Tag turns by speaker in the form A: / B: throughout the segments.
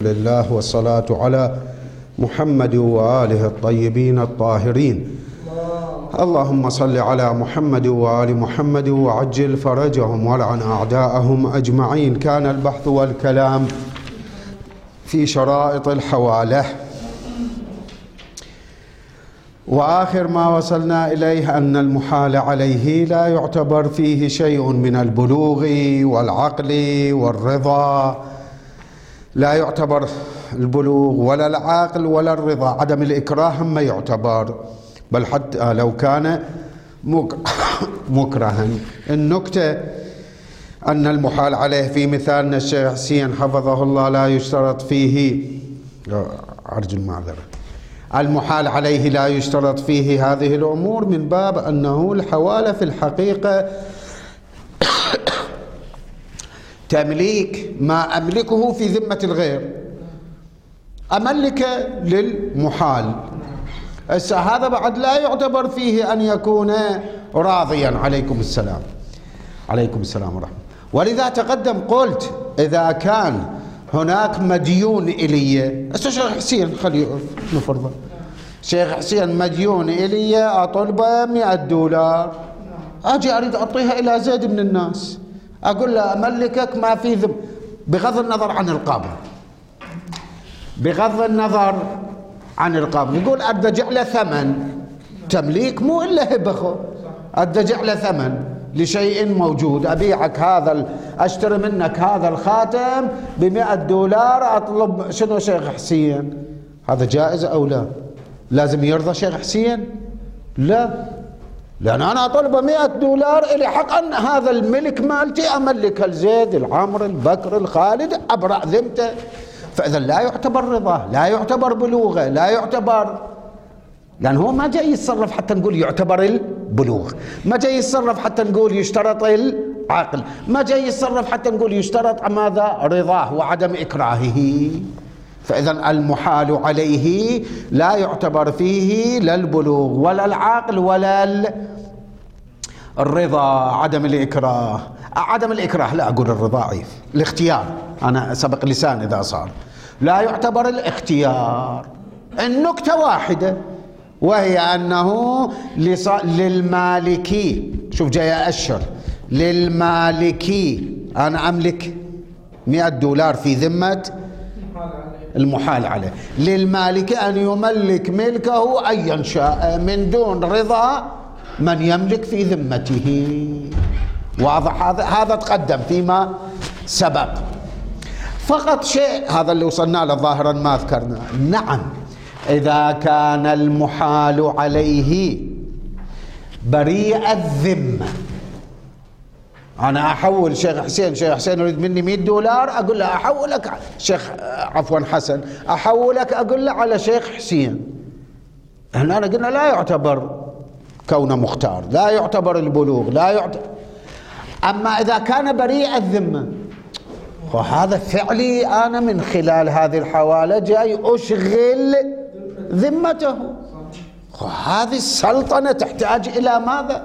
A: لله والصلاة على محمد وآله الطيبين الطاهرين. اللهم صل على محمد وآل محمد وعجل فرجهم ولعن أعداءهم أجمعين. كان البحث والكلام في شرائط الحوالة، وآخر ما وصلنا إليه أن المحال عليه لا يعتبر فيه شيء من البلوغ والعقل والرضا، لا يعتبر البلوغ ولا العقل ولا الرضا، عدم الإكراه ما يعتبر، بل حتى لو كان مكرها. النكتة أن المحال عليه في مثالنا الشيخ حسين حفظه الله لا يشترط فيه، أرجو المعذرة، المحال عليه لا يشترط فيه هذه الأمور من باب أنه الحوالة في الحقيقة تمليك ما أملكه في ذمة الغير، أملك للمحال. هذا بعد لا يعتبر فيه أن يكون راضيا. عليكم السلام. عليكم السلام ورحمة. ولذا تقدم قلت إذا كان هناك مديون إلي، الشيخ حسين خليه نفرضه، شيخ حسين مديون إلي أطلبه $100، أجي أريد أعطيها إلى زيد من الناس، أقول له أملكك ما في ذم، بغض النظر عن القابل، بغض النظر عن القابل، يقول أدفع له ثمن، تمليك مو إلا هبخه، أدفع له ثمن لشيء موجود، أبيعك هذا، أشتري منك هذا الخاتم $100، أطلب شنو شيخ حسين، هذا جائز أو لا؟ لازم يرضى شيخ حسين؟ لا، لأن أنا أطلبه $100 إلي حق أن هذا الملك مالتي أملكه لزيد العمر البكر الخالد، أبرأ ذمته. فإذا لا يعتبر رضاه، لا يعتبر بلوغه، لا يعتبر، لأن هو ما جاي يتصرف حتى نقول يعتبر البلوغ، ما جاي يتصرف حتى نقول يشترط العقل، ما جاي يتصرف حتى نقول يشترط ماذا؟ رضاه وعدم إكراهه. فإذا المحال عليه لا يعتبر فيه لا البلوغ ولا العقل ولا الرضا، عدم الإكراه. عدم الإكراه لا أقول الرضا ضعيف، الاختيار، أنا سبق لسان إذا صار، لا يعتبر الاختيار. النكتة واحدة، وهي أنه للمالكي، شوف جاي أشر، للمالكي أنا أملك $100 في ذمة المحال عليه، للمالك أن يملك ملكه أيا شاء من دون رضا من يملك في ذمته. واضح؟ هذا تقدم فيما سبق. فقط شيء هذا اللي وصلنا له ظاهرا ما ذكرنا. نعم، إذا كان المحال عليه بريء الذمة، أنا أحول شيخ حسين يريد مني $100، أقول له أحولك شيخ، عفوا حسن، أحولك أقول له على شيخ حسين. هنا أنا قلنا لا يعتبر كونه مختار، لا يعتبر البلوغ، لا يعتبر. أما إذا كان بريء الذمة، وهذا فعلي أنا من خلال هذه الحوالة جاي أشغل ذمته، وهذه السلطنة تحتاج إلى ماذا؟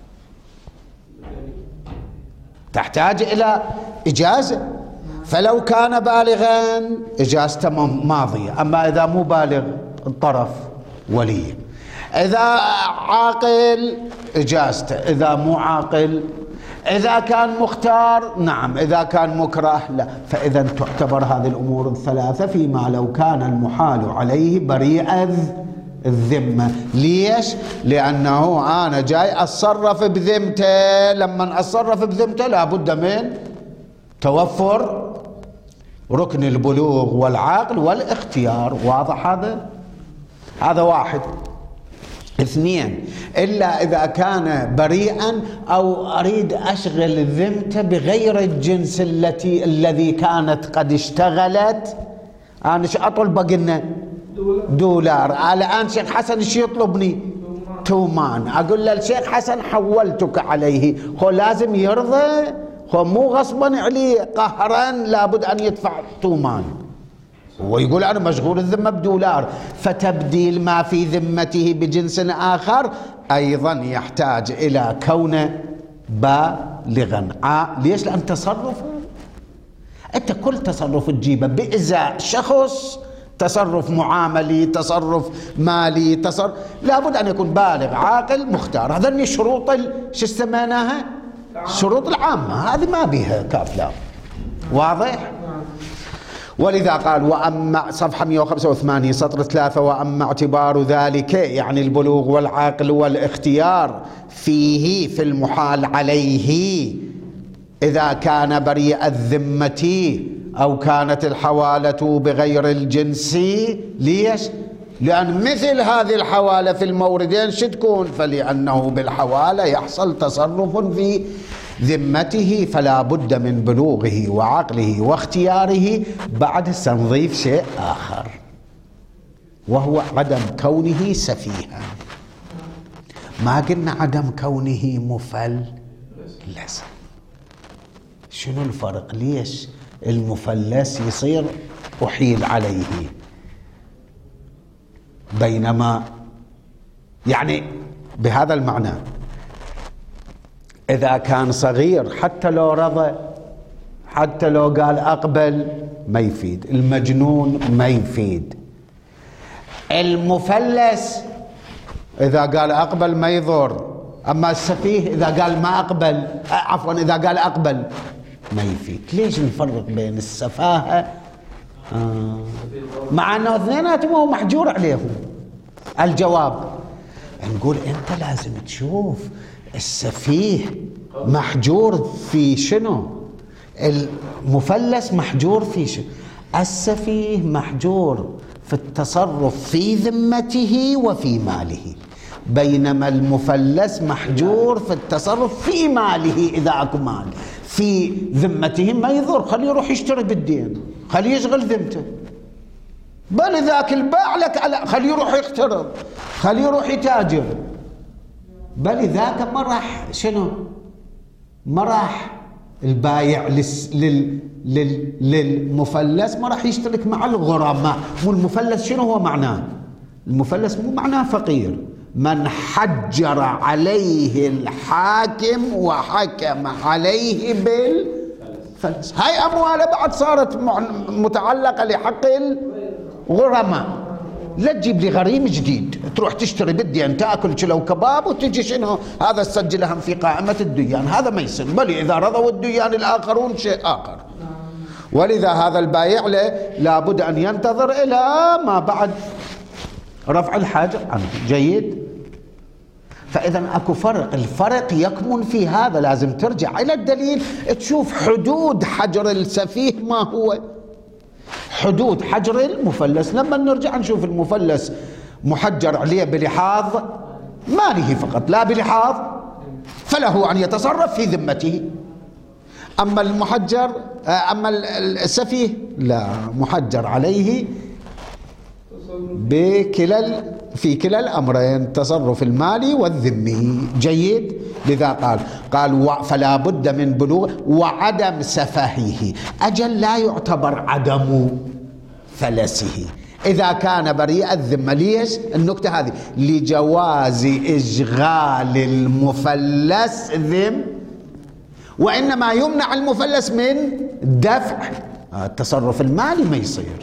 A: تحتاج إلى إجازة. فلو كان بالغا إجازته ماضية، أما إذا مو بالغ الطرف ولي، إذا عاقل إجازته، إذا مو عاقل، إذا كان مختار نعم، إذا كان مكره لا. فإذا تعتبر هذه الأمور الثلاثة فيما لو كان المحال عليه بريء الذمة. ليش؟ لأنه أنا جاي أتصرف بذمته، لما أتصرف بذمته لابد من توفر ركن البلوغ والعقل والاختيار. واضح هذا واحد. اثنين، إلا إذا كان بريئا أو أريد أشغل ذمته بغير الجنس الذي كانت قد اشتغلت. أنا شو أطلب؟ قلنا $1. الآن شيخ حسن شو يطلبني؟ تومان. أقول له الشيخ حسن حولتك عليه، هو لازم يرضى، هو مو غصبا عليه قهرا، لابد أن يدفع تومان. هو يقول أنا مشغول الذمة $1، فتبديل ما في ذمته بجنس آخر أيضا يحتاج إلى كونه بالغا. ليش؟ لأن تصرفه أنت كل تصرف تجيبه بإزاء شخص، تصرف معاملي، تصرف مالي، لابد أن يكون بالغ عاقل مختار. هذني شروط شو سميناها؟ شروط العامة، هذه ما بيها كاف لام. واضح؟ ولذا قال وأما صفحة 185 سطر 3 وأما اعتبار ذلك يعني البلوغ والعقل والاختيار فيه في المحال عليه إذا كان بريء الذمة أو كانت الحوالة بغير الجنس. ليش؟ لأن مثل هذه الحوالة في الموردين شو تكون؟ فلأنه بالحوالة يحصل تصرف في ذمته، فلا بد من بلوغه وعقله واختياره. بعد سنضيف شيء آخر وهو عدم كونه سفيها. ما قلنا عدم كونه مفلس. شنو الفرق؟ ليش المفلس يصير أحيل عليه بينما يعني بهذا المعنى إذا كان صغير حتى لو رضى، حتى لو قال أقبل ما يفيد، المجنون ما يفيد. المفلس إذا قال أقبل ما يضر، أما السفيه إذا قال ما أقبل، عفوا إذا قال أقبل ما يفيد. ليش نفرق بين السفاهة مع أنه اثنيناتهم هو محجور عليهم؟ الجواب نقول أنت لازم تشوف السفيه محجور في شنو، المفلس محجور في شنو. السفيه محجور في التصرف في ذمته وفي ماله، بينما المفلس محجور في التصرف في ماله. إذا أكو مال في ذمته ما يضر، خليه يروح يشتري بالدين، خليه يشغل ذمته. بل ذاك الباع لك خليه يروح يقترض، خليه يروح يتاجر. بل ذاك ما راح شنو، ما راح البايع للمفلس ما راح يشترك مع الغرماء. مو المفلس شنو هو معناه؟ المفلس مو معناه فقير، من حجر عليه الحاكم وحكم عليه بالفلس. هاي أمواله بعد صارت متعلقة لحق الغرماء. لا تجيب لي غريم جديد تروح تشتري بالدين تاكل كيلو كباب وتجي شنو هذا تسجلهم في قائمة الديان، هذا ما يصير. بل إذا رضوا الديان الآخرون شيء آخر. ولذا هذا البايع له لابد أن ينتظر إلى ما بعد رفع الحجر عنه. جيد؟ فإذا أكو فرق، الفرق يكمن في هذا. لازم ترجع إلى الدليل تشوف حدود حجر السفيه ما هو، حدود حجر المفلس. لما نرجع نشوف المفلس محجر عليه بلحاظ ماله فقط لا بلحاظ، فله أن يتصرف في ذمته. أما المحجر أما السفيه لا، محجر عليه في كلا الأمرين، تصرف المالي والذمي. جيد؟ لذا قال فلا بد من بلوغ وعدم سفهه. أجل لا يعتبر عدم فلسه إذا كان بريء الذمة. ليش النكتة هذه؟ لجواز إشغال المفلس ذم، وإنما يمنع المفلس من دفع التصرف المالي. ما يصير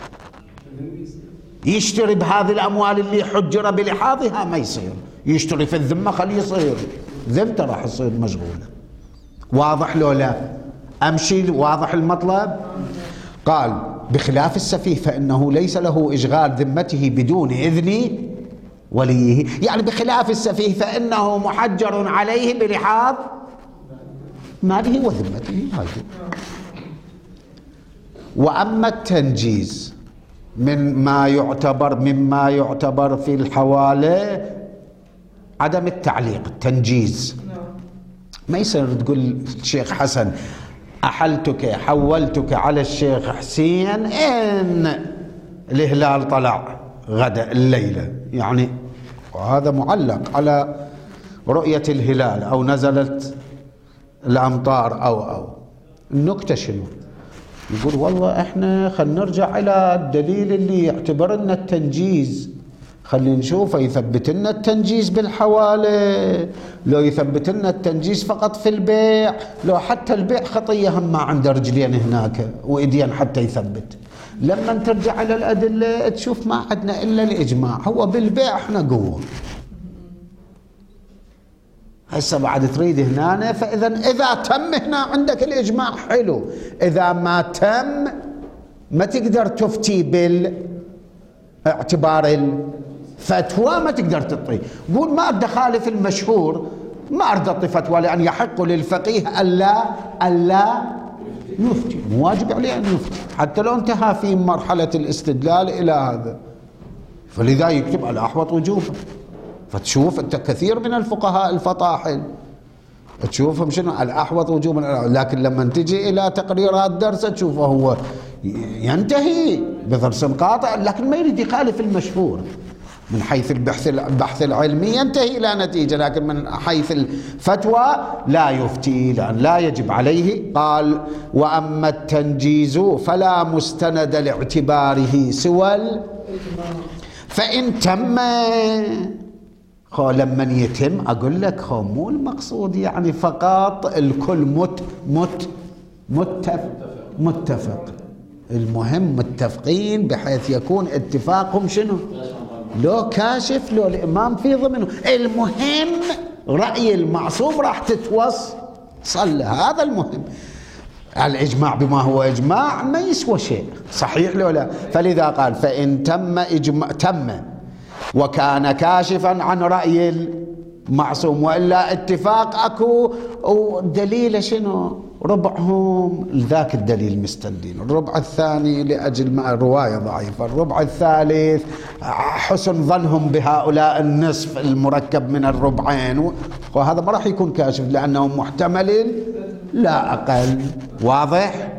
A: يشتري بهذه الأموال اللي حجر بلحاظها، ما يصير يشتري في الذمة، خليه يصير ذمته راح يصير مشغولة. واضح لو لا؟ أمشي واضح المطلب؟ قال بخلاف السفيه فإنه ليس له إشغال ذمته بدون إذن وليه. يعني بخلاف السفيه فإنه محجر عليه بلحاظ ماله وذمته. وأما التنجيز مما يعتبر في الحوالة عدم التعليق. التنجيز ما يصير تقول الشيخ حسن حولتك على الشيخ حسين إن الهلال طلع غدا الليلة، يعني وهذا معلق على رؤية الهلال أو نزلت الأمطار أو النكتة شنو؟ يقول والله احنا خلينا نرجع الى الدليل اللي يعتبر لنا التنجيز، خلينا نشوف يثبت لنا التنجيز بالحوالة، لو يثبت لنا التنجيز فقط في البيع، لو حتى البيع خطية هم ما عنده رجلين هناك وإيدين حتى يثبت. لما ترجع إلى الأدلة تشوف ما عندنا إلا الإجماع، هو بالبيع احنا قوة. هسه بعد تريد هنا، فإذا إذا تم هنا عندك الإجماع حلو، إذا ما تم ما تقدر تفتي باعتبار الفتوى، ما تقدر تعطي. قول ما أريد أخالف المشهور، ما أريد أعطي فتوى، لأن يحق للفقيه ألا يفتي، مو واجب عليه أن يفتي حتى لو انتهى في مرحلة الاستدلال إلى هذا، فلذا يكتب الأحوط وجوبا. فتشوف أنت كثير من الفقهاء الفطاحل تشوفهم شنو الأحوط وجوبا، لكن لما تجي إلى تقريرات درس تشوفه هو ينتهي بدرس قاطع، لكن ما يريد يخالف المشهور. من حيث البحث العلمي ينتهي إلى نتيجة، لكن من حيث الفتوى لا يفتي، لأن لا يجب عليه. قال: وأما التنجيز فلا مستند لاعتباره سوى فإن تم. لما يتم أقول لك مو المقصود يعني فقط الكل متفق، المهم متفقين بحيث يكون اتفاقهم شنو؟ لو كاشف لو الإمام في ضمنه، المهم رأي المعصوم راح تتوصل، هذا المهم. الإجماع بما هو إجماع ما يسوى شيء، صحيح لو لا؟ فلذا قال: فإن تم وكان كاشفا عن رأي المعصوم، وإلا اتفاق أكو ودليل شنو؟ ربعهم ذاك الدليل مستندين، الربع الثاني لأجل رواية ضعيفة، الربع الثالث حسن ظنهم بهؤلاء النصف المركب من الربعين، وهذا ما راح يكون كاشف لأنه محتمل لا أقل. واضح؟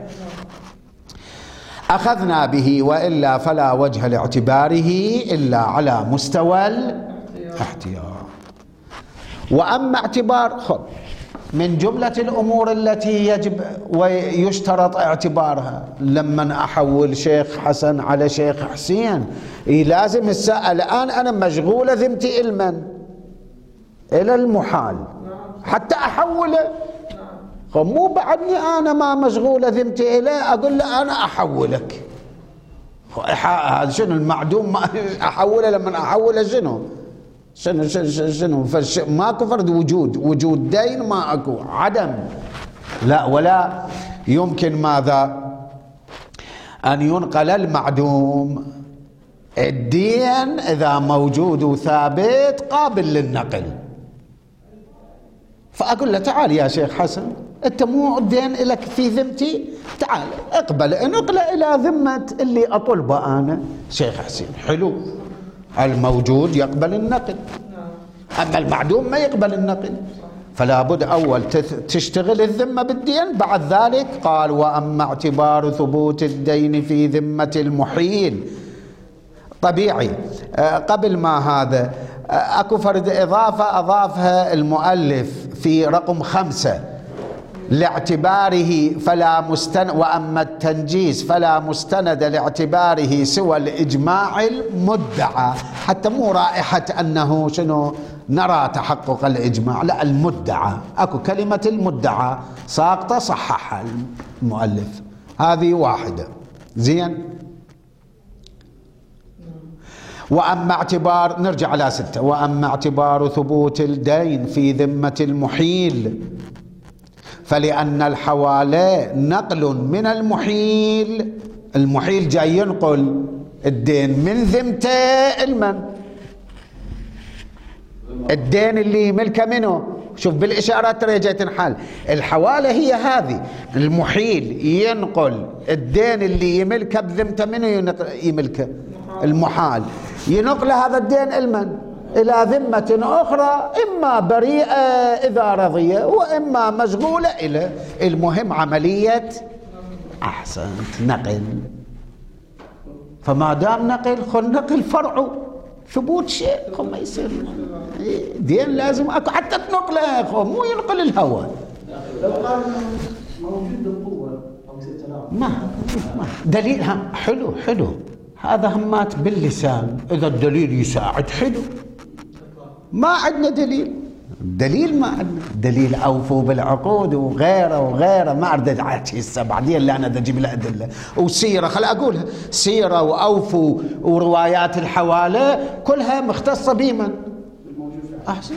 A: أخذنا به، وإلا فلا وجه لاعتباره إلا على مستوى الاحتياط. وأما اعتبار من جملة الأمور التي يجب ويشترط اعتبارها، لما أحول شيخ حسن على شيخ حسين لازم الآن أنا مشغولة ذمتي إلى المحال حتى أحوله، مو بعدني أنا ما مشغولة ذمتي إليه أقول له أنا أحولك. هذا شنو المعدوم؟ ما أحوله، لما أحوله شنو ماكو فرد وجود دين، ما أكو عدم، لا. ولا يمكن ماذا؟ أن ينقل المعدوم. الدين إذا موجود وثابت قابل للنقل، فأقول له تعال يا شيخ حسن، أنت مو الدين لك في ذمتي، تعال اقبل نقله إلى ذمة اللي أطلبه أنا شيخ حسين. حلو، الموجود يقبل النقل، أما المعدوم ما يقبل النقل، فلا بد أول تشتغل الذمة بالدين، بعد ذلك قال: وأما اعتبار ثبوت الدين في ذمة المحيل. طبيعي قبل ما هذا أكو فرد إضافة أضافها المؤلف في رقم 5 لاعتباره فلا مستند، وأما التنجيز فلا مستند لاعتباره سوى الإجماع المدعى، حتى مو رائحة أنه شنو نرى تحقق الإجماع، لا، المدعى. أكو كلمة المدعى ساقطة صححها المؤلف، هذه واحدة. زين. وأما اعتبار، نرجع على 6، وأما اعتبار ثبوت الدين في ذمة المحيل فلأن الحوالة نقل من المحيل جاي ينقل الدين من ذمته الدين اللي ملكه منه. شوف بالإشارات ترى جاي تنحل الحوالة، هي هذه المحيل ينقل الدين اللي يملكه بذمته منه، يملكه المحال، ينقل هذا الدين إلى ذمة أخرى، إما بريئة إذا رضي وإما مشغولة إلى، المهم عملية أحسنت نقل. فما دام نقل نقل فرعه ثبوت شيء، ما يصير دين لازم أكو حتى تنقله، مو ينقل الهوى. موجود القوة ما دليلها حلو هذا همات باللسان، إذا الدليل يساعد حلو. ما عندنا دليل ما عندنا دليل. أوفوا بالعقود وغيره ما أريد أحكي هسه، بعدين لا أنا أجيب له أدلة وسيرة. خل أقولها سيرة وأوفوا وروايات الحوالة كلها مختصة بمن؟ أحسن.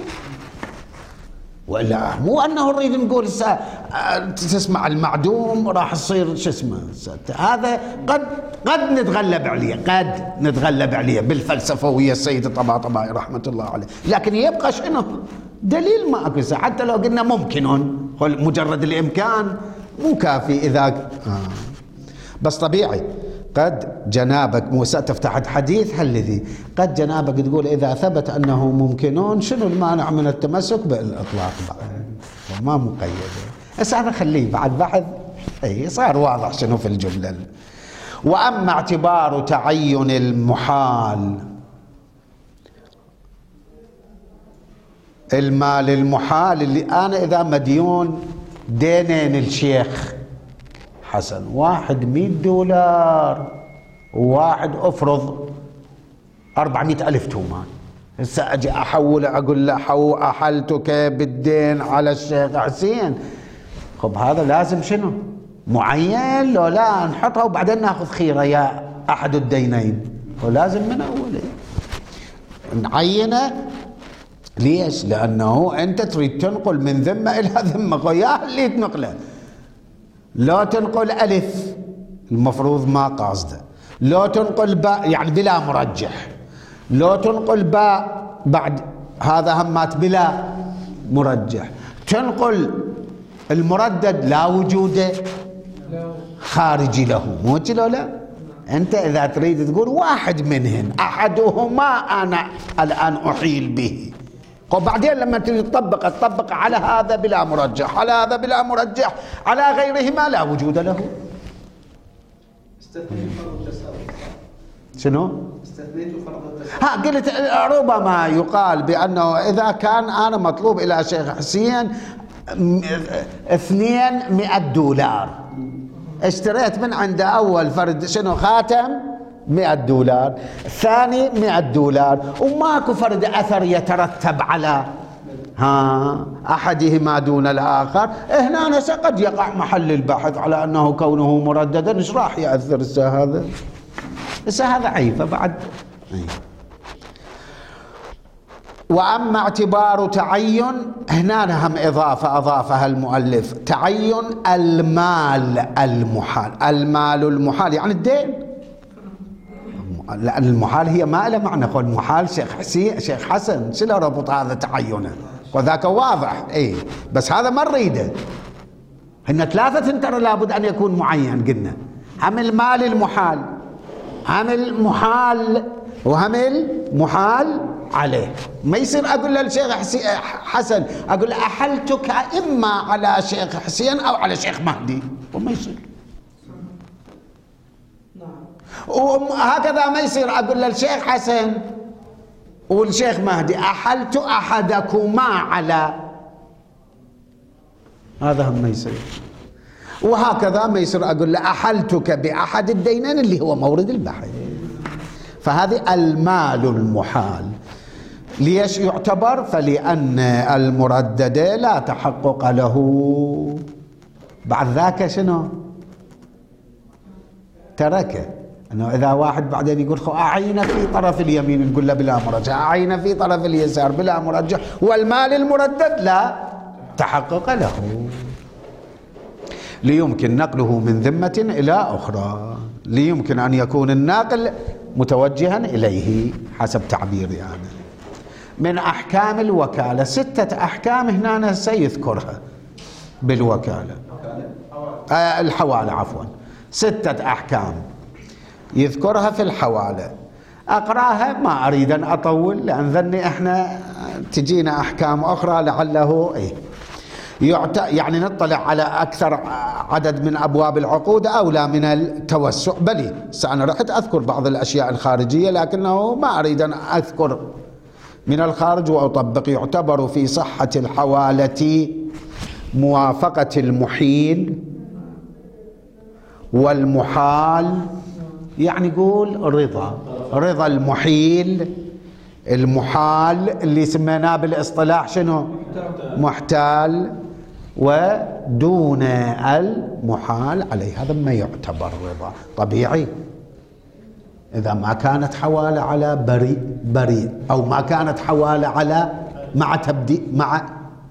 A: ولا مو أنه نريد نقول تسمع المعدوم راح يصير شو اسمه. هذا قد نتغلب عليه بالفلسفوية السيد الطباطبائي رحمة الله عليه، لكن يبقى شنو؟ دليل ما أكو. حتى لو قلنا ممكن مجرد الإمكان مو كافي إذا بس طبيعي. قد جنابك مو تفتح الحديث هالذي قد جنابك تقول إذا ثبت أنه ممكنون شنو المانع من التمسك بالإطلاق بعد، وما مقيدة. بس هذا خليه بعد بحث. أي صار واضح شنو في الجملة. وأما اعتبار تعين المحال، المال المحال اللي أنا إذا مديون دينين الشيخ حسن، واحد $100 وواحد أفرض 400,000 تومان، هسه أجي أحول أقول له أحلتك بالدين على الشيخ حسين. خب هذا لازم شنو؟ معين لو لا نحطها وبعدين ناخذ خيرة يا أحد الدينين، ولازم من أوله نعينه. ليش؟ لأنه أنت تريد تنقل من ذمة إلى ذمة، وياه اللي تنقله. لو تنقل ألف المفروض ما قاصده، لو تنقل باء يعني بلا مرجح، لو تنقل باء بعد هذا همات بلا مرجح، تنقل المردد لا وجود خارجي له، مو كذا؟ لا أنت إذا تريد تقول واحد منهن أحدهما أنا الآن أحيل به، وبعدين لما تريد تطبق على هذا بلا مرجح، على هذا بلا مرجح، على غيرهما لا وجود له.
B: استثنيت فرض التساوي.
A: شنو؟
B: استثنيت فرض التساوي.
A: قلت ربما يقال بأنه إذا كان أنا مطلوب إلى شيخ حسين $200 اشتريت من عنده أول فرد شنو خاتم $100، الثاني $100، وماكو فرد أثر يترتب على أحدهما دون الآخر. هنا قد يقع محل البحث على أنه كونه مرددا إيش راح يأثر هذا؟ هذا عيفة بعد. وأما اعتبار تعين، هنا هم أضافها المؤلف، تعين المال المحال. المال المحال يعني الدين، لأن المحال هي ما له معنى. قول محال شيخ حسن شنو ربط هذا تعينه؟ وذاك واضح. بس هذا ما نريده. هن ثلاثة ترى لابد أن يكون معين. قلنا هم المال المحال، هم المحال، وهم المحال عليه. ما يصير أقول للشيخ حسن أقول له أحلتك إما على شيخ حسين أو على شيخ مهدي، وما يصير. وهكذا ما يصير أقول للشيخ حسن والشيخ مهدي أحلت أحدكما على، هذا هم ما يصير. وهكذا ما يصير أقول له أحلتك بأحد الدينين اللي هو مورد البحث. فهذه المال المحال. ليش يعتبر؟ فلأن المردد لا تحقق له. بعد ذاك شنو؟ تركه. أنه إذا واحد بعدين يقول أعين في طرف اليمين نقول له بلا مرجح، أعين في طرف اليسار بلا مرجح، والمال المردد لا تحقق له. ليمكن نقله من ذمة إلى أخرى، ليمكن أن يكون الناقل متوجها إليه حسب تعبيري أنا. من أحكام الوكالة 6 أحكام هنا سيذكرها بالوكالة. الحوالة عفوا 6 أحكام يذكرها في الحوالة. أقرأها، ما أريد أن أطول لأن ذني إحنا تجينا أحكام أخرى لعله يعني نطلع على أكثر عدد من أبواب العقود أولى من التوسع. بلي أنا رحت أذكر بعض الأشياء الخارجية لكنه ما أريد أن أذكر من الخارج وأطبق. يعتبر في صحة الحوالة موافقة المحيل والمحال يعني يقول رضا المحال اللي سميناه بالاصطلاح شنو؟ محتال، ودون المحال عليه، هذا ما يعتبر رضا. طبيعي إذا ما كانت حوالة على بريء أو ما كانت حوالة على مع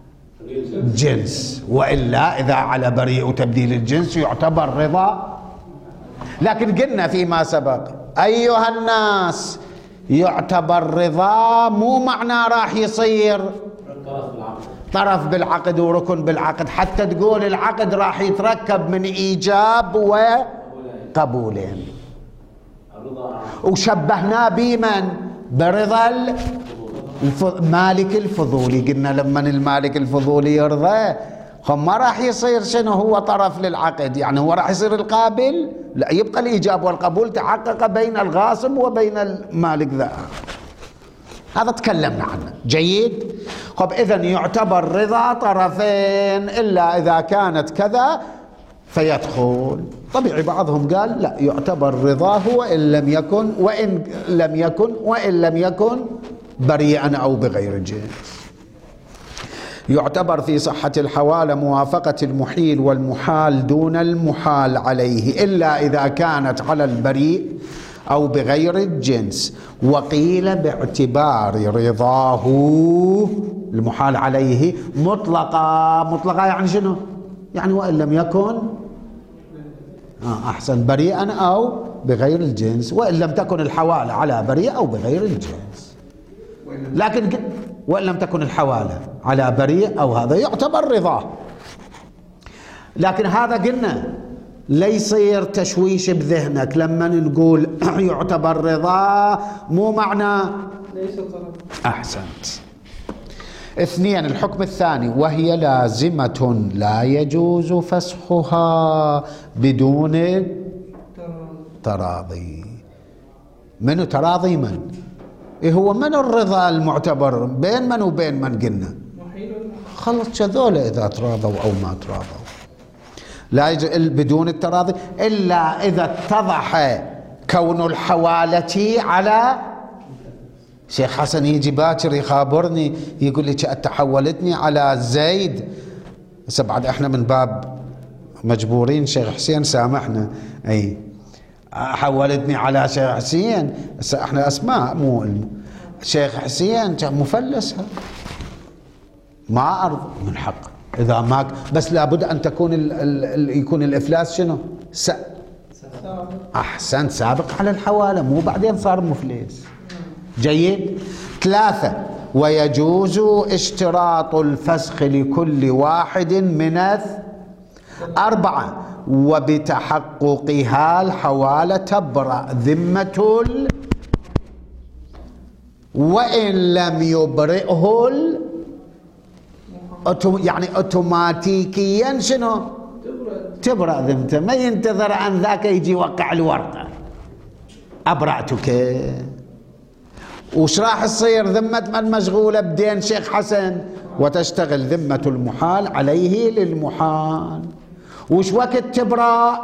A: جنس، وإلا إذا على بريء وتبديل الجنس يعتبر رضا. لكن قلنا فيما سبق أيها الناس يعتبر رضا مو معناه راح يصير طرف بالعقد وركن بالعقد، حتى تقول العقد راح يتركب من إيجاب وقبولين. وشبهناه بمن؟ برضا مالك الفضولي. قلنا لما المالك الفضولي يرضى ما راح يصير شنو هو طرف للعقد، يعني هو راح يصير القابل، لا، يبقى الإيجاب والقبول تحقق بين الغاصب وبين المالك ذا. هذا تكلمنا عنه. جيد. خب إذن يعتبر رضا طرفين إلا إذا كانت كذا فيدخل. طبيعي بعضهم قال لا، يعتبر رضاه وإن لم يكن بريئا أو بغير جنس. يعتبر في صحة الحوالة موافقة المحيل والمحال دون المحال عليه إلا إذا كانت على البريء أو بغير الجنس. وقيل باعتبار رضاه المحال عليه مطلقة يعني شنو؟ يعني وإن لم يكن أحسن بريئا أو بغير الجنس، وإن لم تكن الحوالة على بريء أو بغير الجنس. لكن وإن لم تكن الحوالة على بريء أو هذا يعتبر رضاه. لكن هذا قلنا لا يصير تشويش بذهنك لما نقول يعتبر رضاه مو معنى
B: ليس طرف.
A: أحسنت. 2 الحكم الثاني وهي لازمة لا يجوز فسخها بدون تراضي. من تراضي من؟ إيه هو من الرضا المعتبر بين من وبين من؟ قلنا خلص شذول إذا تراضوا أو ما تراضوا، لا بدون التراضي إلا إذا اتضح كون الحوالة على. شيخ حسن يجي باكر يخابرني يقول لي تحولتني على زيد. هسه بعد احنا من باب مجبورين، شيخ حسين سامحنا، اي حولتني على شيخ حسين. هسه احنا اسماء مو شيخ حسين مفلس، ما ارض من حق اذا ما بس لابد ان تكون يكون الافلاس شنو؟ احسن سابق على الحواله، مو بعدين صار مفلس. جيد. 3 ويجوز اشتراط الفسخ لكل واحد من 4 وبتحققها الحوالة تبرأ ذمة وإن لم يبرئه يعني اوتوماتيكيا شنو؟ تبرأ ذمته، ما ينتظر أن ذاك يجي يوقع الورقة أبرأتك. وش راح تصير ذمة من مشغولة بدين شيخ حسن؟ وتشتغل ذمة المحال عليه للمحال. وش وقت تبرأ؟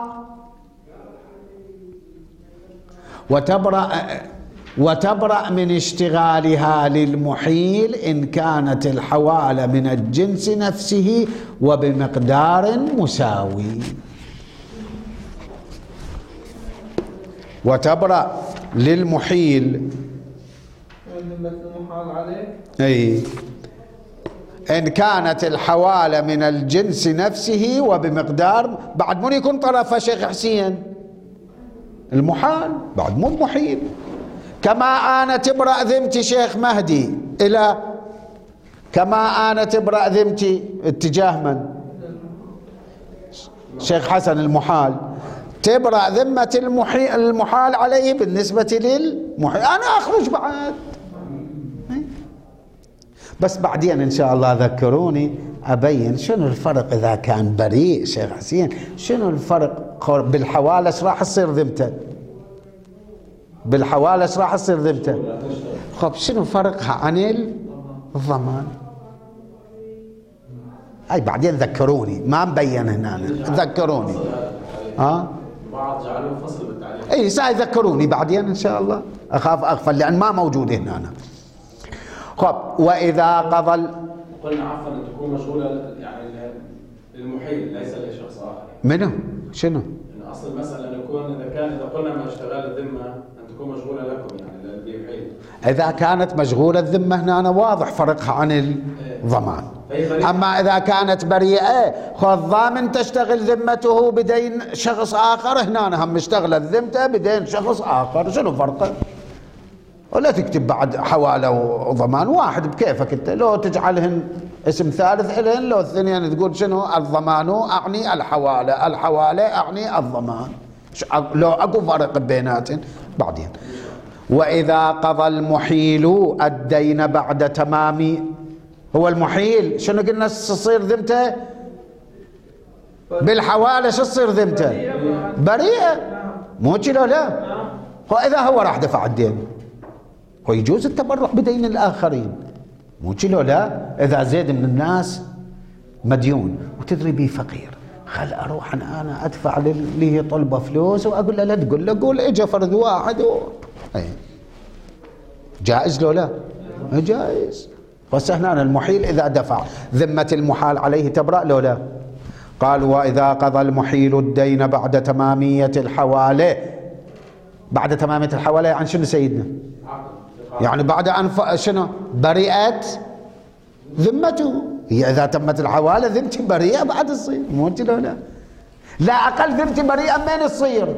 A: وتبرأ من اشتغالها للمحيل إن كانت الحوالة من الجنس نفسه وبمقدار مساوي. وتبرأ للمحيل أي إن كانت الحوالة من الجنس نفسه وبمقدار. بعد من يكون طرفها شيخ حسين؟ المحال، بعد مو محيل. كما أنا تبرأ ذمتي شيخ مهدي إلى كما أنا تبرأ ذمتي اتجاه من؟ شيخ حسن المحال. تبرأ ذمة المحال عليه بالنسبة للمحيل. أنا أخرج بعد، بس بعدين إن شاء الله ذكروني أبين شنو الفرق إذا كان بريء شيخ حسين، شنو الفرق بالحوالة، ايش راح تصير ذمته؟ بالحوالة ايش راح تصير ذمته؟ خب شنو فرقها عن الضمان؟ أي بعدين ذكروني، ما مبين هنا، ذكروني.
B: وبعض جعلوه فصل بالتعليق.
A: اي سيذكروني بعدين ان شاء الله، اخاف اغفل لان ما موجود هنا أنا. خب واذا قضى
B: قلنا عفوا ان تكون مشغوله يعني للمحيل ليس لشخص اخر.
A: منو؟ شنو؟
B: ان اصل المساله ان يكون اذا قلنا ما اشتغال الذمه ان تكون مشغوله لكم يعني للمحيل.
A: اذا كانت مشغوله الذمه هنا أنا واضح فرقها عن الضمان. اما اذا كانت بريئه الضامن تشتغل ذمته بدين شخص اخر، هنا هم اشتغلت ذمته بدين شخص اخر، شنو فرقه؟ ولا تكتب بعد حواله وضمان واحد بكيفك انت، لو تجعلهن اسم ثالث الهن، لو الثنين تقول شنو الضمان اعني الحواله، الحواله اعني الضمان، لو اكو فرق بيناتهم بعدين. واذا قضى المحيل الدين بعد تمام، هو المحيل شنو قلنا تصير ذمته؟ بالحواله شو تصير ذمته؟ بريئه، مو كذا لا؟ واذا هو راح دفع الدين ويجوز التبرع بدين الآخرين، مو كيلو لا؟ إذا زيد من الناس مديون وتدري بيه فقير، خل أروح أنا أدفع اللي طلبه فلوس وأقول له لا تقول له، قول إجا فرد واحد جائز لو لا؟ جائز. بس هنا المحيل إذا دفع ذمة المحال عليه تبرأ لو لا؟ قال وإذا قضى المحيل الدين بعد تمامية الحوالة. بعد تمامية الحوالة يعني شنو سيدنا؟ يعني بعد أن شنو برئت ذمته، هي إذا تمت الحوالة ذمتي بريئة بعد تصير، مو كذا لا؟ لا أقل ذمتي بريئة من تصير؟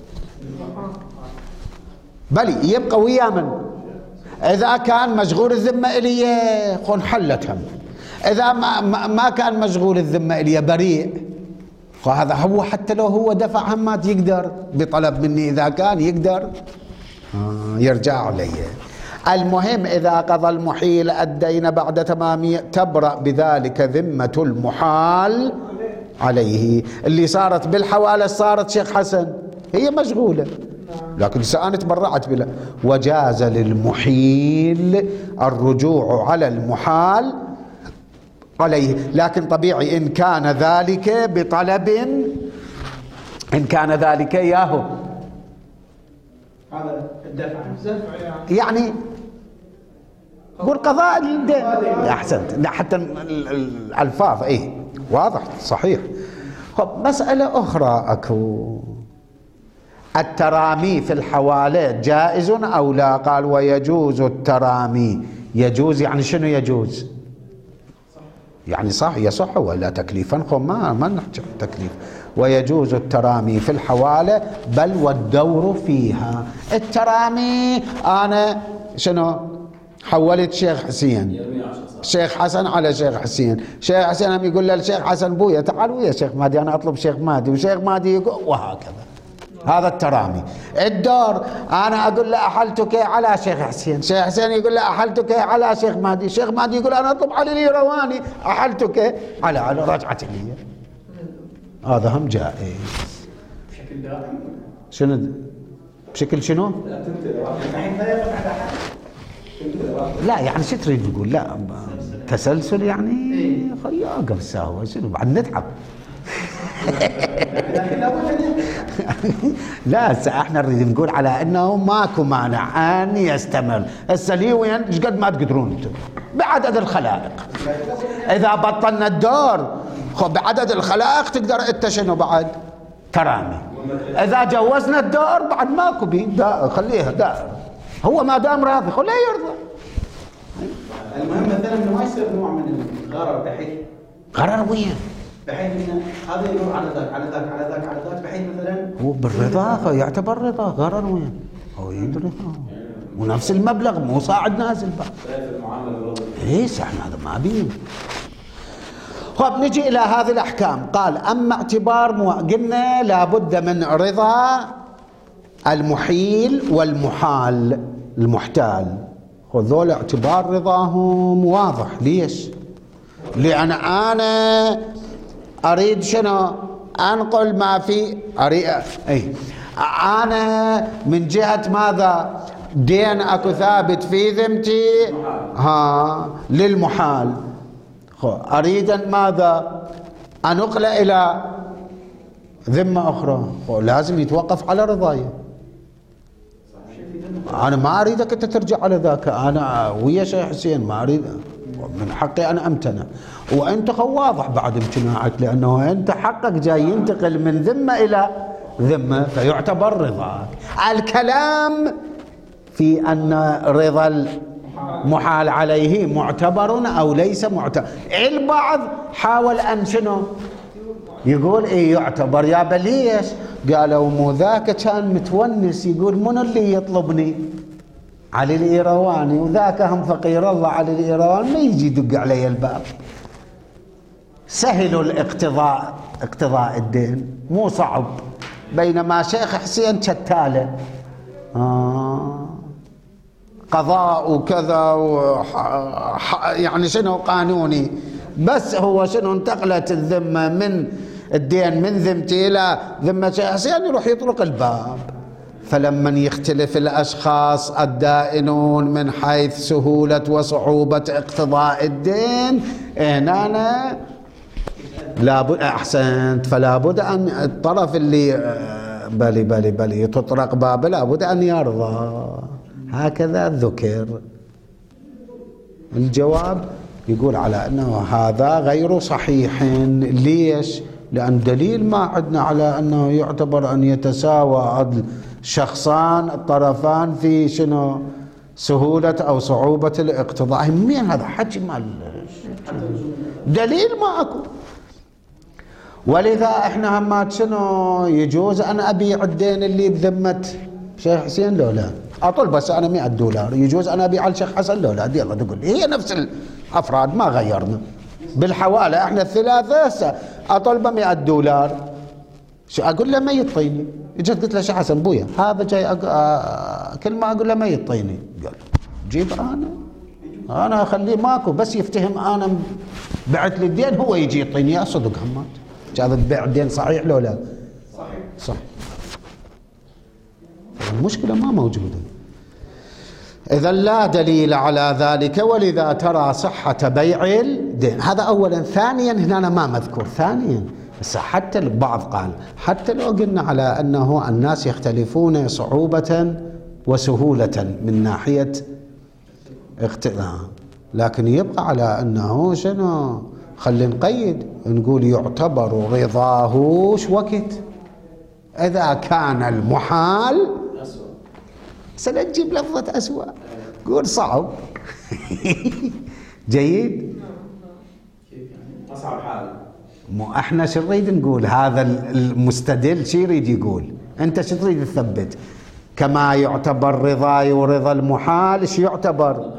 A: بلي يبقى ويا من؟ إذا كان مشغول الذمة إلي خون حلت هم، إذا ما كان مشغول الذمة إلي بريء، فهذا هو حتى لو هو دفع همات يقدر بطلب مني، إذا كان يقدر يرجع علي. المهم إذا قضى المحيل الدين بعد تمامية تبرأ بذلك ذمة المحال عليه. اللي صارت بالحوالة صارت شيخ حسن هي مشغولة، لكن أنا تبرعت بلا. وجاز للمحيل الرجوع على المحال عليه، لكن طبيعي إن كان ذلك بطلب، إن كان ذلك ياهو
B: هذا الدفع
A: يعني قول قضاء الدين. احسنت، لا حتى الالفاظ ايه واضح صحيح. خب مسألة اخرى اكو، الترامي في الحوالات جائز او لا؟ قال ويجوز الترامي. يجوز يعني شنو يجوز؟ يعني صح يصح ولا تكليفا؟ خب ما نحكي تكليف. ويجوز الترامي في الحوالة بل والدور فيها. الترامي أنا شنو حولت شيخ حسين، شيخ حسن على شيخ حسين، شيخ حسين هم يقول للشيخ حسن بويا تعال ويا شيخ مهدي أنا أطلب شيخ مهدي، وشيخ مهدي يقول، وهكذا. هذا الترامي. الدور أنا أقول له أحلتك على شيخ حسين، شيخ حسين يقول له أحلتك على شيخ مهدي، شيخ مهدي يقول أنا أطلب علي اليرواني أحلتك على رجعت لي. هذا هم جائز.
B: بشكل دائم
A: شنو بشكل شنو؟ لا يعني شو تريد تقول؟ لا تسلسل يعني خياقة بساوة شنو بعد نتعب. لا احنا نريد نقول على انه ماكو مانع ان يستمر. هسه لي وين ايش قد ما تقدرون انتم بعدد الخلائق. اذا بطلنا الدور خب بعدد الخلائق تقدر انت شنو بعد ترامي. اذا جوزنا الدور بعد ماكو بي خليها دائره، هو ما دام راضي خليه يرضى.
B: المهم مثلا انه ما يصير نوع من الغرر بحيث
A: غرر وين؟
B: بحيث ان هذا يروح على ذاك على ذاك على ذاك على ذاك، بحيث مثلا
A: هو بالرضا يعتبر رضا. غرر وين؟ هو يدري ونفس المبلغ مو صاعد نازل بعد. ايه احنا هذا ما بين. طب نجي الى هذه الاحكام. قال اما اعتبار قلنا لابد من رضا المحيل والمحال المحتال. هذول اعتبار رضاهم واضح. ليش؟ لأن أنا أريد شنو؟ أنقل ما في أريد أنا من جهة ماذا؟ دين أكو ثابت في ذمتي للمحال، أريد أن ماذا؟ أنقل إلى ذمة أخرى لازم يتوقف على رضاي. أنا ما أريدك أنت ترجع على ذاك، أنا ويا شيخ حسين ما أريد، من حقي أنا أمتنع، وأنت واضح بعد امتناعك، لأنه أنت حقك جاي ينتقل من ذمة إلى ذمة فيعتبر رضاك. الكلام في أن رضا المحال عليه معتبر أو ليس معتبر. البعض حاول أن شنو يقول إيه يعتبر، يا بليش قالوا مو ذاك كان متونس يقول من اللي يطلبني؟ علي الإيرواني، وذاك هم فقير الله علي الإيرواني ما يجي يدق علي الباب. سهل الاقتضاء، اقتضاء الدين مو صعب، بينما شيخ حسين شتاله قضاء وكذا يعني شنو قانوني، بس هو شنو انتقلت الذمة من الدين من ذمتي إلى ذمة شيخ حسين يروح يطرق الباب. فلما يختلف الأشخاص الدائنون من حيث سهولة وصعوبة اقتضاء الدين هنا لابد، أحسنت، فلا بد أن الطرف اللي بلي تطرق بابه لابد أن يرضى. هكذا ذكر. الجواب يقول على أنه هذا غير صحيح. ليش؟ لأن دليل ما عندنا على أنه يعتبر أن يتساوى الشخصان الطرفان في شنو سهولة أو صعوبة الاقتضاء. مين هذا حكي مال دليل ما أكو. ولذا احنا همات شنو يجوز أن أبيع الدين اللي بذمة شيخ حسين لو لا أطل بس أنا $100، يجوز أنا أبيع على الشيخ حسن لو لا؟ يلا تقول هي نفس الأفراد ما غيرنا بالحوالة، احنا الثلاثة أطلب $100. شو أقول له ما يطيني؟ اجت قلت له شيخ حسن بويا هذا جاي كل ما أقول له ما يطيني، قال جيب أنا أخليه ماكو، بس يفتهم أنا بعت لي الدين هو يجي يطيني. يا صدق همات هذا تبيع الدين صحيح لو لا؟ صح. المشكلة ما موجودة. إذا لا دليل على ذلك، ولذا ترى صحة بيع الدين. هذا أولا. ثانيا هنا ما مذكور. ثانيا بس حتى البعض قال حتى لو قلنا على أنه الناس يختلفون صعوبة وسهولة من ناحية اقتضاء، لكن يبقى على أنه شنو، خلينا نقيد نقول يعتبر رضاه وش وقت إذا كان المحال سنجيب لفظة أسوأ، قول صعب. جيد.
B: أصعب حال.
A: مو احنا شو نريد نقول؟ هذا المستدل شو يريد يقول؟ انت شو تريد تثبت؟ كما يعتبر رضاي ورضا المحال شو يعتبر؟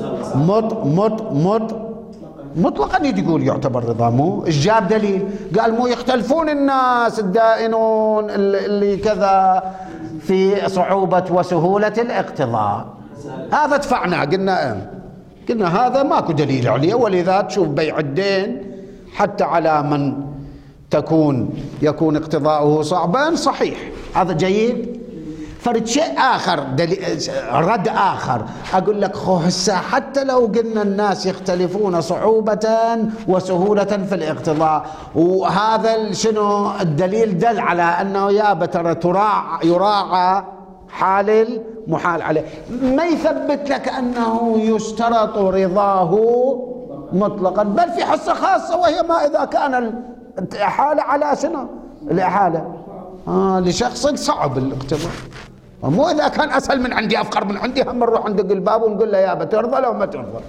A: مطلقا يقول يعتبر رضا. مو ايش جاب دليل؟ قال مو يختلفون الناس الدائنون اللي كذا في صعوبة وسهولة الاقتضاء. هذا دفعنا قلنا هذا ماكو دليل عليه، ولذا تشوف بيع الدين حتى على من يكون اقتضاؤه صعبا صحيح. هذا جيد. فرد شيء آخر رد آخر أقول لك هسه حتى لو قلنا الناس يختلفون صعوبة وسهولة في الاقتضاء، وهذا شنو الدليل دل على أنه يا بترى يراعى حال المحال عليه، ما يثبت لك أنه يشترط رضاه مطلقا، بل في حصة خاصة وهي ما إذا كان الإحالة على شنو الإحالة لشخص صعب الاقتضاء، مو إذا كان أسهل من عندي أفقر من عندي هم نروح عند الباب ونقول له يا بترضى لو ما ترضى.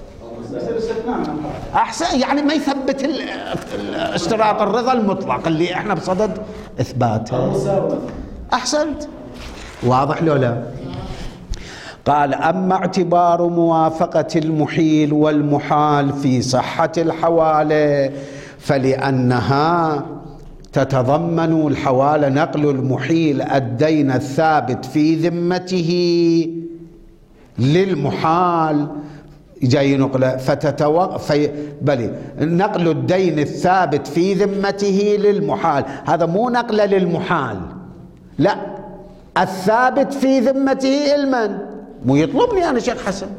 A: أحسن، يعني ما يثبت اشتراط الرضا المطلق اللي احنا بصدد إثباته. أحسنت. واضح لو لا؟ قال أما اعتبار موافقة المحيل والمحال في صحة الحوالة فلأنها تتضمن الحوالة نقل المحيل الدين الثابت في ذمته للمحال، جاي نقله نقل الدين الثابت في ذمته للمحال، هذا مو نقله للمحال، لا الثابت في ذمته المن مو يطلبني أنا شيخ حسن،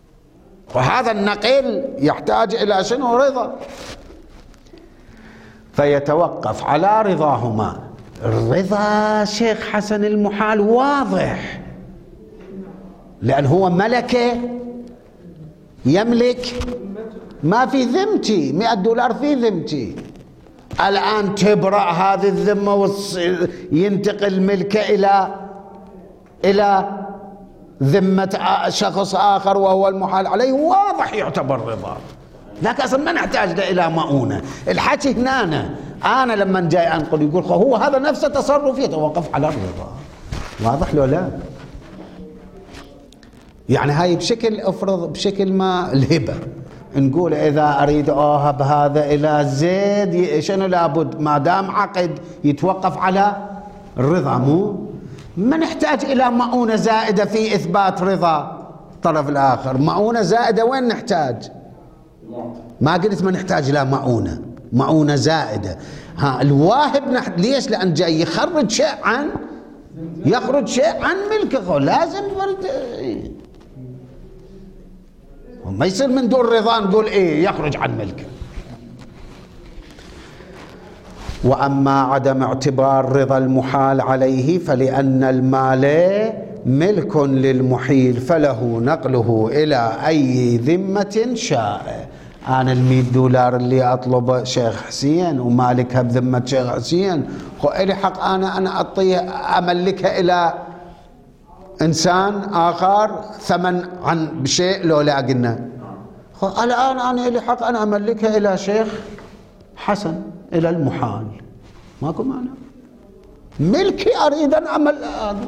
A: وهذا النقل يحتاج إلى شنو؟ رضا. فيتوقف على رضاهما. رضا شيخ حسن المحال واضح، لأن هو ملكه يملك ما في ذمتي، $100 في ذمتي، الآن تبرأ هذه الذمة وينتقل ملكه إلى ذمة شخص آخر وهو المحال عليه، واضح يعتبر رضا. لكن أصلا ما نحتاج إلى مؤونة. الحكي هنا أنا لما جاي أنقل يقول هو هذا نفسه تصرف يتوقف على الرضا. واضح لو لا؟ يعني هاي بشكل افرض بشكل ما الهبة نقول إذا أريد أوهب هذا إلى زيد شنو لابد؟ ما دام عقد يتوقف على الرضا، ما نحتاج إلى مؤونة زائدة في إثبات رضا الطرف الآخر. مؤونة زائدة وين نحتاج؟ ما قلت ما نحتاج إلى مؤونة زائدة. الواهب ليش؟ لأن جاي يخرج شيء عن ملكه، لازم ما يصير من دون رضا نقول يخرج عن ملكه. وأما عدم اعتبار رضا المحال عليه فلأن المال ملك للمحيل فله نقله إلى أي ذمة شاء. أنا $100 اللي أطلب شيخ حسين ومالكها بذمة شيخ حسين، إلي حق أنا أعطيه أملكها إلى إنسان آخر ثمن عن بشيء لو لا قلنا الآن أنا إلي حق أنا أملكها إلى شيخ حسن إلى المحال، ماكو معنى، ملكي أريد أن أعمل هذا.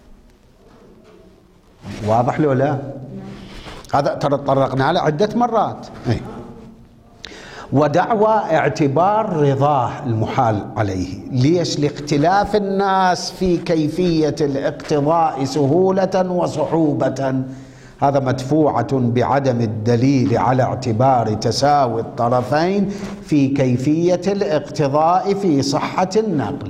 A: واضح لو لا؟ هذا ترى تطرقنا له عدة مرات. ودعوى اعتبار رضاه المحال عليه، ليش؟ لاختلاف الناس في كيفية الاقتضاء سهولة وصعوبة، هذا مدفوعة بعدم الدليل على اعتبار تساوي الطرفين في كيفية الاقتضاء في صحة النقل.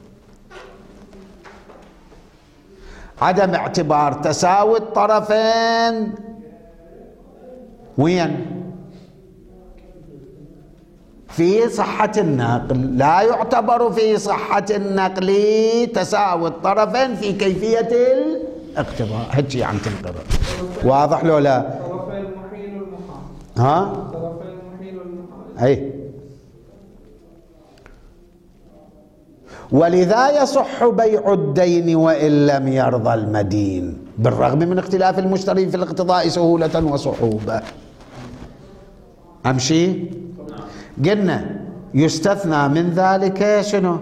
A: عدم اعتبار تساوي الطرفين وين؟ في صحة النقل. لا يعتبر في صحة النقل تساوي الطرفين في كيفية الاقتضاء. هيك عم تنقرأ. واضح لو لا؟
C: طرفي المحيل والمحال. طرفي المحيل والمحال.
A: أي. ولذا يصح بيع الدين وإن لم يرضى المدين بالرغم من اختلاف المشتري في الاقتضاء سهولة وصعوبة. أمشي؟ قلنا يستثنى من ذلك شنو؟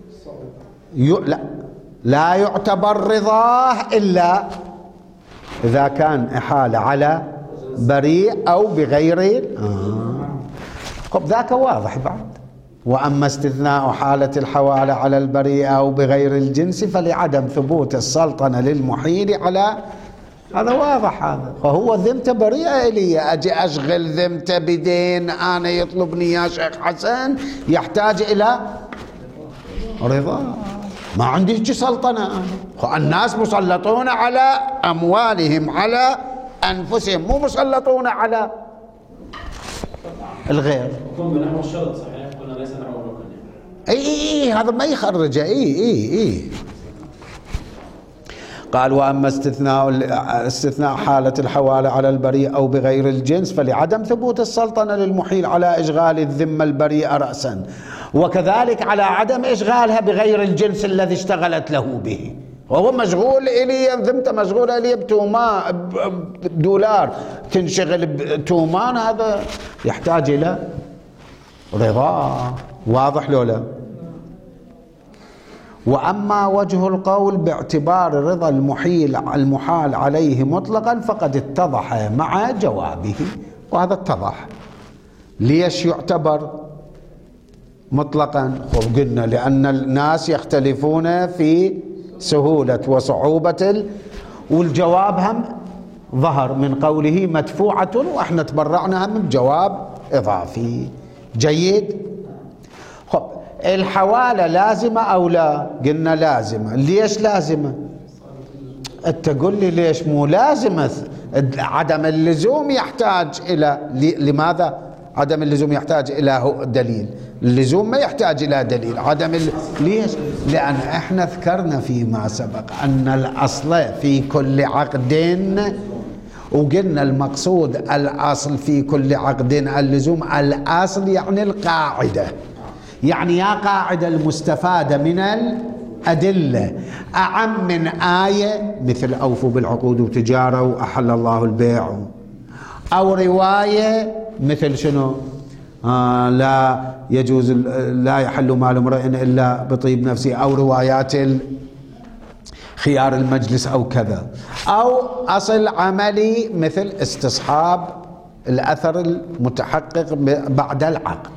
A: لا يعتبر رضاه إلا إذا كان إحالة على بريء أو بغير ذاك واضح بعد. وأما استثناء حالة الحوالة على البريء أو بغير الجنس فلعدم ثبوت السلطنة للمحيل على هذا واضح. هذا فهو ذمته بريئة إلي، أجي أشغل ذمته بدين أنا يطلبني يا شيخ حسن يحتاج إلى رضا، ما عندي سلطنة. الناس مسلطون على أموالهم على أنفسهم، مو مسلطون على الغير.
B: يكون بنحو الشرط صحيح، قلنا ليس نحو الركن.
A: اي هذا ما يخرجه. اي قال وأما استثناء حالة الحوالة على البريء أو بغير الجنس فلعدم ثبوت السلطنة للمحيل على إشغال الذمة البريئة رأسا، وكذلك على عدم إشغالها بغير الجنس الذي اشتغلت له به. وهو مشغول إلي، ذمته مشغولة إلي $2 تنشغل بتومان، هذا يحتاج إلى رضا. واضح لو لا؟ وأما وجه القول باعتبار رضا المحال عليه مطلقا فقد اتضح مع جوابه. وهذا اتضح. ليش يعتبر مطلقا؟ وقلنا لأن الناس يختلفون في سهولة وصعوبة والجواب هم ظهر من قوله مدفوعة، وإحنا تبرعنا من جواب إضافي. جيد. الحوالة لازمة أو لا؟ قلنا لازمة. ليش لازمة؟ أنت قل لي ليش مو لازمة؟ عدم اللزوم يحتاج إلى لماذا؟ عدم اللزوم يحتاج إلى دليل، اللزوم ما يحتاج إلى دليل. ليش؟ لأن احنا ذكرنا فيما سبق أن الأصل في كل عقد، وقلنا المقصود الأصل في كل عقد اللزوم. الأصل يعني القاعدة، يعني يا قاعدة المستفادة من الأدلة أعم من آية مثل أوفوا بالعقود وتجاروا وأحل الله البيع، أو رواية مثل شنو؟ لا يجوز لا يحل مال امرئ إلا بطيب نفسه، أو روايات خيار المجلس أو كذا، أو أصل عملي مثل استصحاب الأثر المتحقق بعد العقد.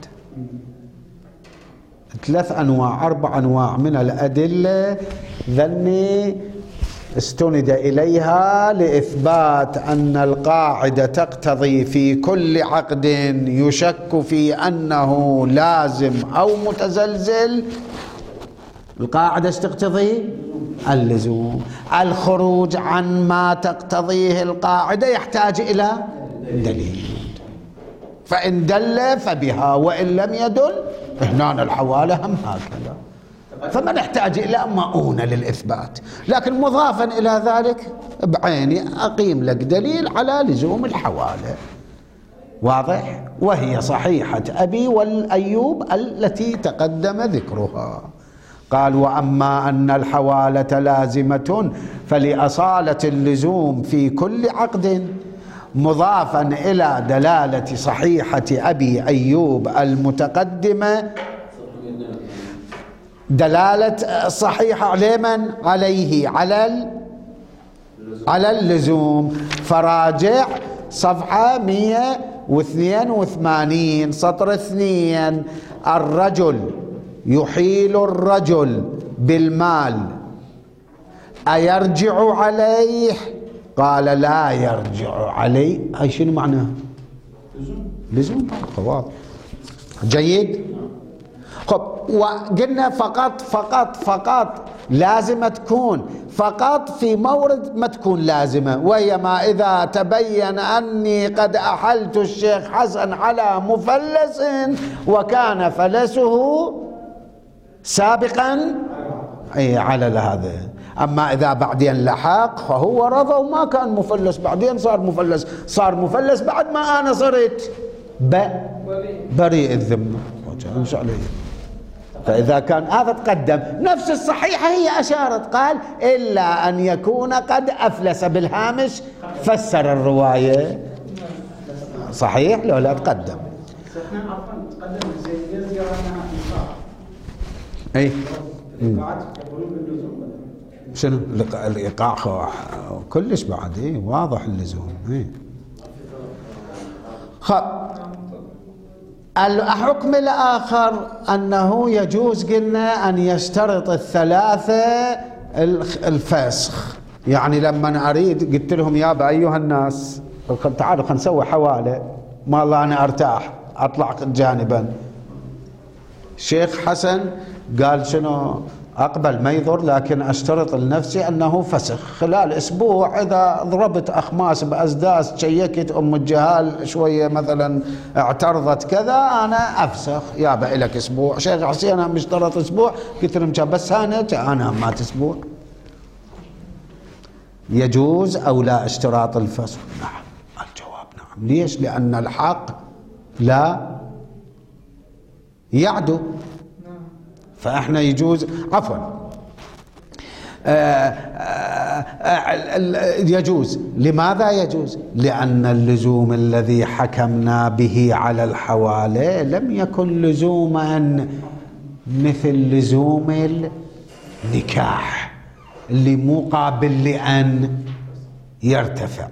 A: 3 أنواع 4 أنواع من الأدلة ذني استند إليها لإثبات أن القاعدة تقتضي في كل عقد يشك في أنه لازم أو متزلزل، القاعدة ايش تقتضي؟ اللزوم. الخروج عن ما تقتضيه القاعدة يحتاج إلى دليل، فإن دل فبها وإن لم يدل هنا الحوالة هم هكذا، فما نحتاج إلى مؤونة للإثبات. لكن مضافا إلى ذلك بعيني أقيم لك دليل على لزوم الحوالة، واضح؟ وهي صحيحة أبي والأيوب التي تقدم ذكرها. قال وأما أن الحوالة لازمة فلأصالة اللزوم في كل عقد، مضافا إلى دلالة صحيحة أبي أيوب المتقدمة، دلالة صحيحة على من؟ عليه، على اللزوم. فراجع صفحة 182 سطر 2. الرجل يحيل الرجل بالمال أيرجع عليه؟ قال لا يرجع عليه. أي شنو معناه؟ لزوم. واضح جيد. خب وقلنا فقط لازمة تكون فقط في مورد ما تكون لازمة، وهي ما إذا تبين أني قد أحلت الشيخ حسن على مفلس وكان فلسه سابقا على هذا. أما إذا بعدين لحق فهو رضى وما كان مفلس، بعدين صار مفلس بعد ما أنا صرت بريء الذمة. فإذا كان هذا تقدم نفس الصحيحة هي أشارت، قال إلا أن يكون قد أفلس بالهامش فسر الرواية. صحيح لو لا تقدم.
C: تقدم زي يزجر أنها
A: أي شنو الإيقاع كلش بعد واضح اللزوم. الحكم الآخر أنه يجوز قلنا أن يشترط الثلاثة الفسخ. يعني لما أريد قلت لهم يا أيها الناس تعالوا خلينا نسوي حوالة، ما الله أنا أرتاح أطلع جانبا. شيخ حسن قال شنو؟ أقبل ما يضر، لكن أشترط لنفسي أنه فسخ خلال أسبوع. إذا ضربت أخماس بأسداس شيكت أم الجهال شوية مثلا اعترضت كذا أنا أفسخ. يابا إلك أسبوع. شيخ حسين أنا مشترط أسبوع، قلت لهم بس أنا مات أسبوع. يجوز أو لا اشتراط الفسخ؟ نعم. الجواب نعم. ليش؟ لأن الحق لا يعدو، فإحنا يجوز عفوا يجوز. لماذا يجوز؟ لأن اللزوم الذي حكمنا به على الحوالة لم يكن لزوما مثل لزوم النكاح اللي مو قابل لأن يرتفع.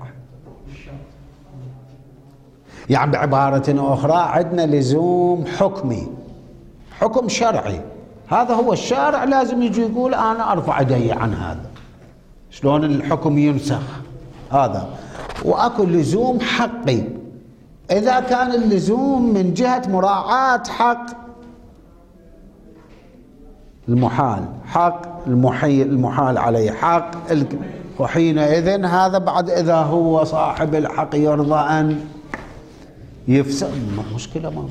A: يعني بعبارة أخرى عندنا لزوم حكمي، حكم شرعي، هذا هو الشارع لازم يجي يقول أنا أرفع يدي عن هذا. شلون الحكم ينسخ هذا؟ وأكو لزوم حقي. إذا كان اللزوم من جهة مراعاة حق المحال، حق المحال عليه حق، وحينئذ هذا بعد إذا هو صاحب الحق يرضى أن يفسخ مشكلة ما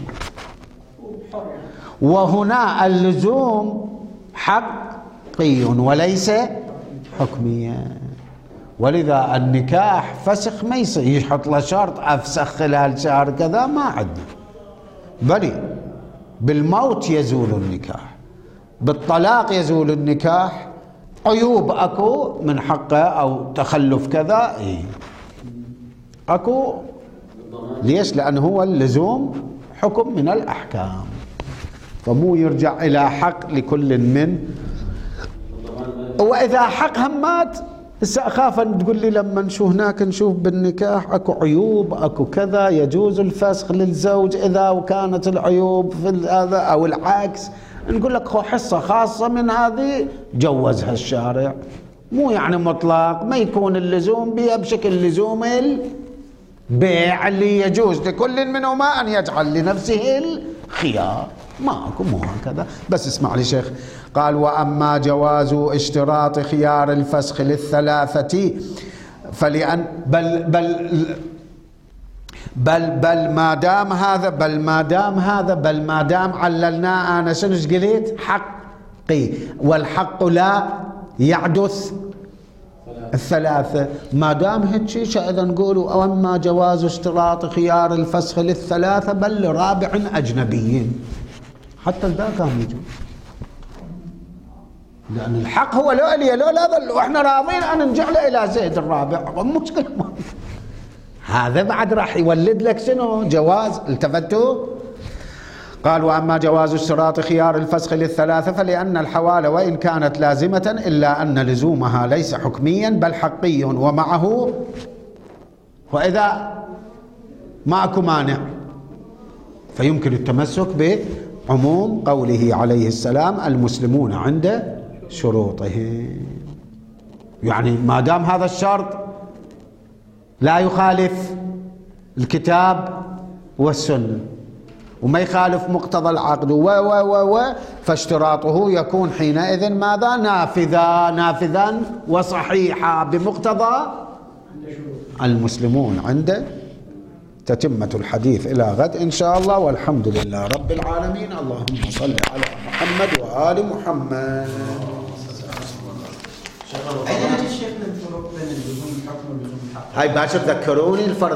A: وهنا اللزوم حقي وليس حكميا، ولذا النكاح فسخ ما يصير يحط له شرط أفسخ خلال شهر كذا، ما عندنا. بل بالموت يزول النكاح، بالطلاق يزول النكاح، عيوب أكو من حقه أو تخلف كذا أكو. ليش؟ لأنه هو اللزوم حكم من الأحكام، فمو يرجع إلى حق لكل من. وإذا حق هم مات هسه أخاف أن تقول لي لما نشوف هناك نشوف بالنكاح أكو عيوب أكو كذا يجوز الفسخ للزوج إذا وكانت العيوب في هذا أو العكس، نقول لك حصة خاصة من هذه جوزها الشارع، مو يعني مطلق ما يكون اللزوم بها بشكل لزوم البيع اللي يجوز لكل منهما أن يجعل لنفسه الخيار، ما أكو مو هكذا. بس اسمع لي شيخ، قال وأما جواز اشتراط خيار الفسخ للثلاثة فلأن بل ما دام عللنا أنا شنو قلت؟ حقي، والحق لا يحدث الثلاثة. ما دام هيك شيء إذا نقولوا وأما جواز اشتراط خيار الفسخ للثلاثة بل لرابع أجنبي، حتى ذا كان يجوز، لأن الحق هو لو إلي لو لا وإحنا راضين أن نرجع له إلى زيد الرابع، مشكلة هذا بعد راح يولد لك شنو؟ جواز. التفتوا؟ قال وأما جواز اشتراط خيار الفسخ للثلاثة فلأن الحوالة وإن كانت لازمة إلا أن لزومها ليس حكميا بل حقي ومعه، وإذا ماكو مانع فيمكن التمسك بعموم قوله عليه السلام المسلمون عند شروطهم. يعني ما دام هذا الشرط لا يخالف الكتاب والسنة وما يخالف مقتضى العقد فاشتراطه يكون حينئذ ماذا؟ نافذا وصحيحا بمقتضى المسلمون عند. تتمة الحديث إلى غد إن شاء الله، والحمد لله رب العالمين. اللهم صل على محمد وآل محمد.
D: أين الشيخ الفرق بين اللزوم الحكم واللزوم الحق؟
A: هاي باكر ذكروني الفرق.